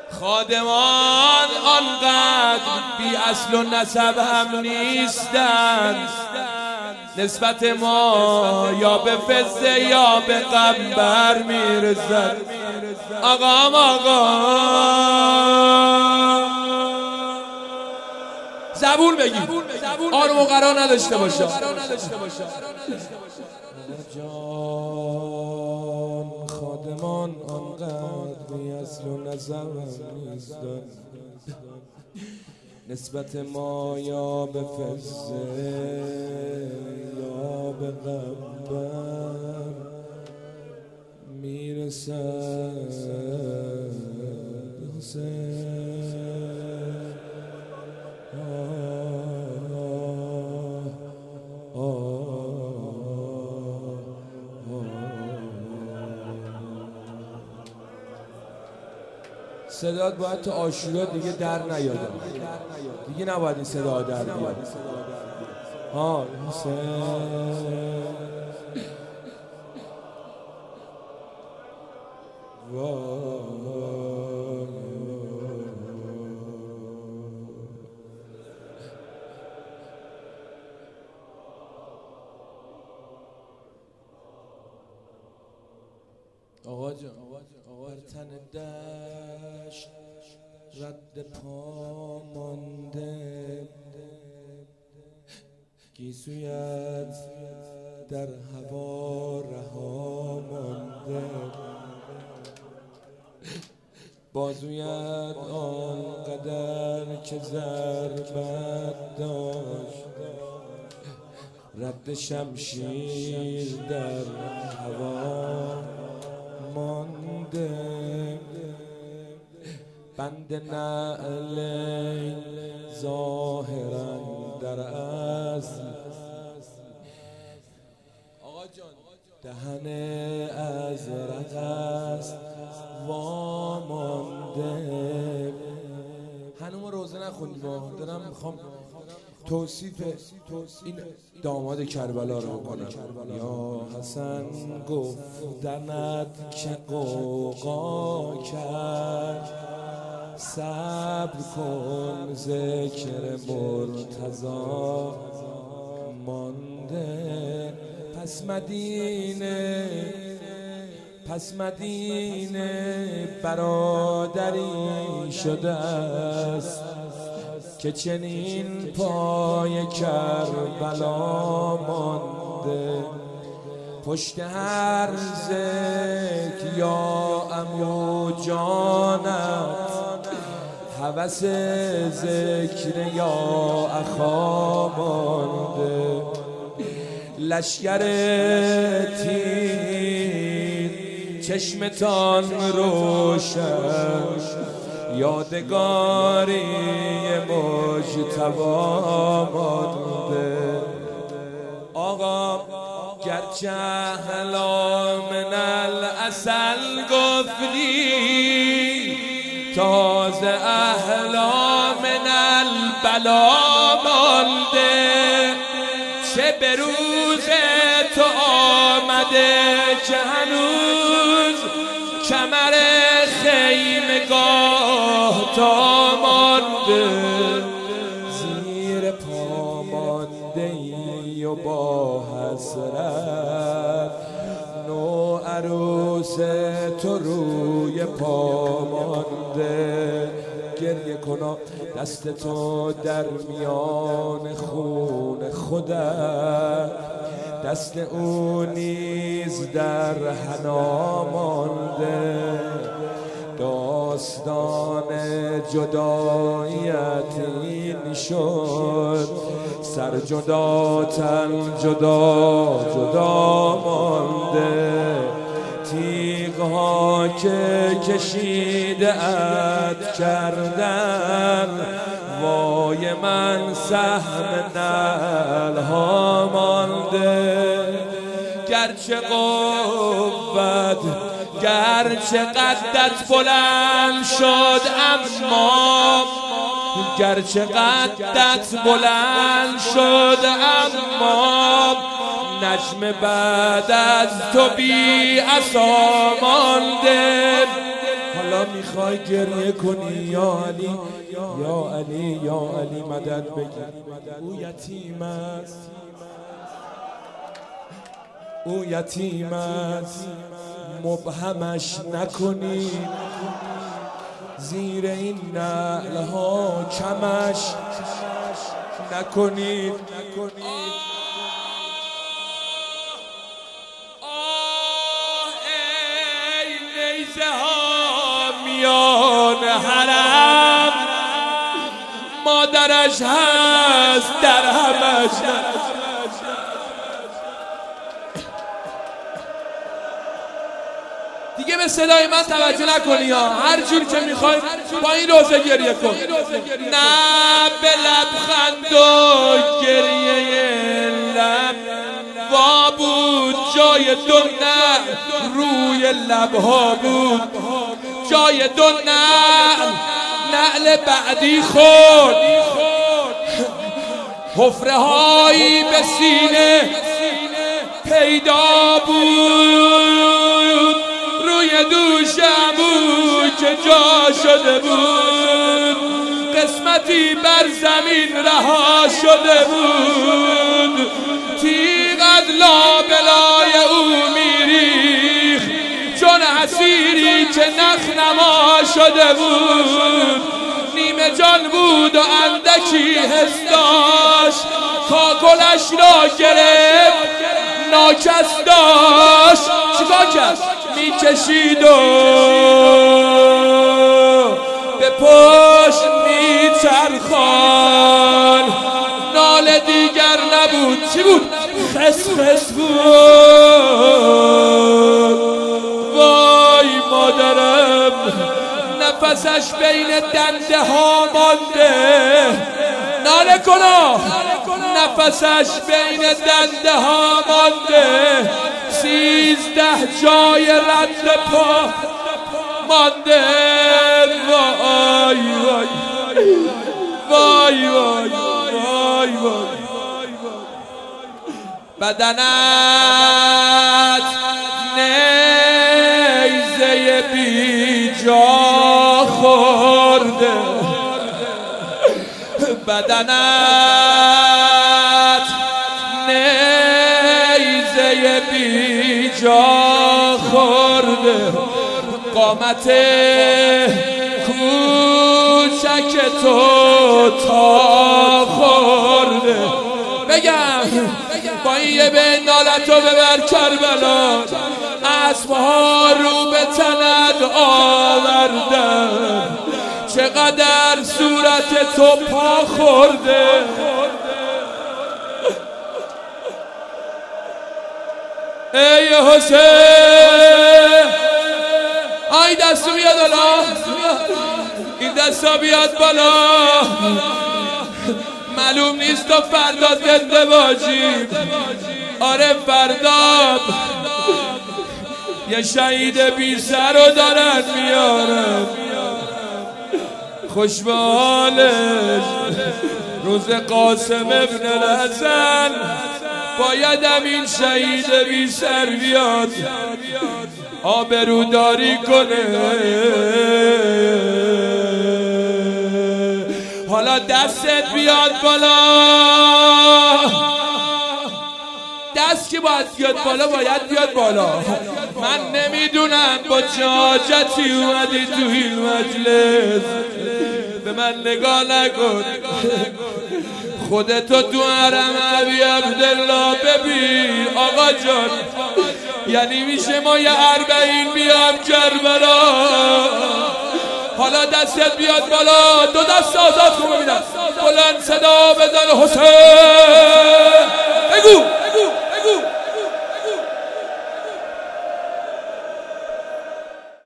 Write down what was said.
خادمان آنقدر بی اصل و نسب هم نیستند، نسبت ما یا به فزه یا به قنبر میرسد. آقا زبون بگی، آروم و قرار نداشته باشه. جان خادمان آنقدر بی اصل و نسب نیستند، نسبت ما یا به فزه یا به قنبر میرسد. صدات باید تو آشورا دیگه در نیاده، دیگه نباید این صدا در بیاد. حسین آقا جان بر تن دشت رد پا مانده، گیسویت در هوا رها مانده، بازویت آنقدر که ضربت داشت، رد شمشیر در هوا مانده، بند نعل ظاهرا در اصل، آقا جان دهن ازرق است وامانده. هنوز روزه نخوندیم، دارم میخوام توصیف این داماد کربلا رو بکنم. یا حسن گفتنت که قوقا کرد، صبر کن ذکر مرتضا مانده. پس مدینه برادری شده است که چنین پای کربلا مانده. پشت هر ذکر یا عمو جانت، هوس ذکر یا اخا مانده. لشکر تیر چشمتان روشن، یادگاری مجتبی مانده. آقا گرچه احلا من العسل گفتی، تازه احلا من البلا مانده. چه به روز تو آمده که هنوز کمر خیمگاه تا مانده. زیر پا مانده ای و با حسرت، نو عروس تو روی پا مانده. گریه کنا دست تو در میان خون خودت، دست او نیز در حنا مانده. داستان جداییت این شد، سر جدا تن جدا مانده. تیغ‌ها که کشیده ات کردن، وای من سهم نعل‌ها مانده. گرچه قوت گرچه قدت بلند شد، اما گرچه قدت بلند شد، اما نجم بعد از تو بی عصا مانده. حالا یا میخوای گریه کنی یا علی یا علی یا علی مدد بگیر. او یتیم است، او یتیم است، مبهمش نکنید، زیر این نعل ها کمش نکنید. ای نیزه ها میان حرم، مادرش هست در همش. دیگه به صدای من توجه نکنی ها، هر جور که میخوای با این روزه گریه کن. نه به لبخند و گریه لب وا بود، جای دو نه روی لبها بود، جای دو نه نعل بعدی خورد، حفره هایی به سینه پیدا بود، روی دوشم بود که جا شده بود، قسمتی بر زمین رها شده بود، تیغ از لابلای او میریخ چون اسیری که نخنما شده بود، نیمه جان بود و اندکی حس داشت، کاکلش را گرفت ناکس داشت، چیکار کرد؟ میکشید و به پشت میچرخان، ناله دیگر نبود، چی بود؟ خس خس بود. وای مادرم، نفسش بین دنده ها مانده، ناله کنا، نفسش بین دنده ها مانده، 13 جای رد پا مانده. وای وای وای وای وای وای، بدنت نیزه بی جا خورده، بدنت نیزه بی جا خورده، قامت کوچک تو تا خورده. بگم با این یه به نالتو ببر کربلا، اسبها رو به تنت آوردن، چقدر صورت تو پا خورده. ای حسین، آی دستو بیاد بالا، این دستا بیاد بالا، معلوم نیست تو فردا زنده باشی. آره فردا یه شهید بی سر رو دارن میارن، خوش به حالش روز قاسم ابن الحسن، بایدم این شهید بی سر بیاد آبروداری کنه. حالا دستت بیاد بالا، دست که باید بیاد بالا باید بیاد بالا. من نمیدونم با چه حاجتی اومدی تو این مجلس، به من نگاه نکن، خودتو تو حرم ابی عبدالله ببین. آقا جان یعنی میشه ما یه 40 بیام کربلا؟ حالا دستت بیاد بالا، دو دست آزاد کن ببینم، بلند صدا بزن حسین.